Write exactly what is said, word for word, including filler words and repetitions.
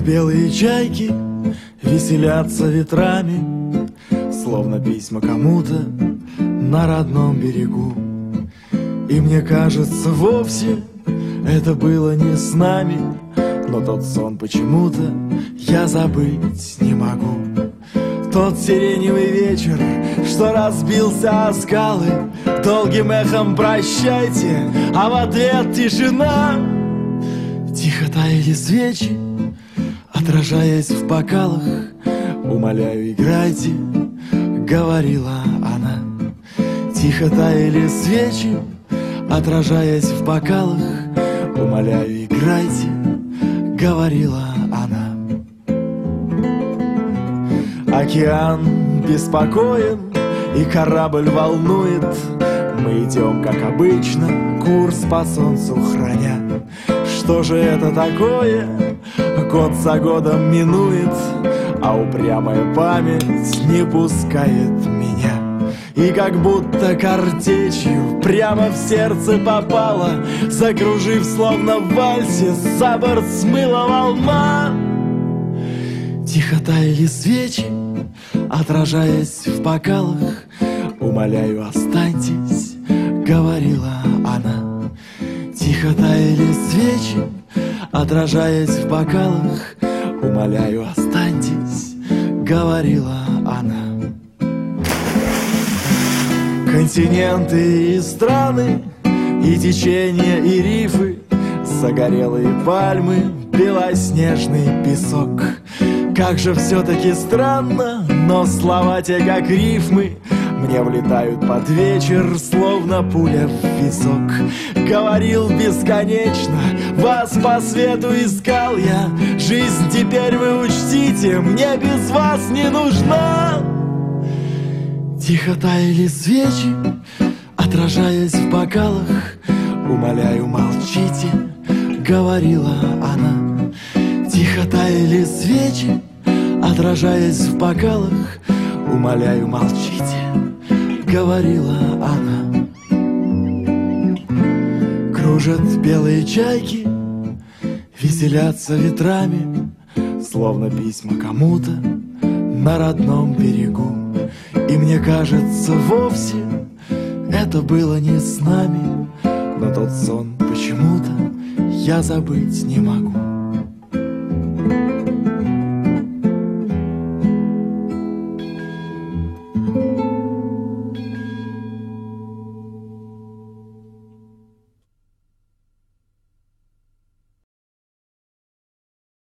белые чайки веселятся ветрами, словно письма кому-то на родном берегу. И мне кажется, вовсе это было не с нами, но тот сон почему-то я забыть не могу. Тот сиреневый вечер, что разбился о скалы, долгим эхом прощайте, а в ответ тишина. Тихо таяли свечи, отражаясь в бокалах. Умоляю, играйте, говорила она. Тихо таяли свечи, отражаясь в бокалах. Умоляю, играйте, говорила она. Океан беспокоен, и корабль волнует. Мы идем, как обычно, курс по солнцу храня. Что же это такое? Год за годом минует, а упрямая память не пускает меня. И как будто картечью прямо в сердце попала, закружив словно в вальсе, за борт смыла волна. Тихо таяли свечи, отражаясь в бокалах. Умоляю, останьтесь, говорила она. Тихо таяли свечи, отражаясь в бокалах. Умоляю, останьтесь, говорила она. Континенты и страны, и течения, и рифы, загорелые пальмы, белоснежный песок. Как же все-таки странно, но слова те, как рифмы, мне влетают под вечер, словно пуля в висок. Говорил бесконечно, вас по свету искал я. Жизнь теперь вы учтите, мне без вас не нужна. Тихо таяли свечи, отражаясь в бокалах. Умоляю, молчите, говорила она. Тихо таяли свечи, отражаясь в бокалах. Умоляю, молчите, говорила она. Кружат белые чайки, веселятся ветрами, словно письма кому-то на родном берегу. И мне кажется, вовсе это было не с нами, но тот сон почему-то я забыть не могу.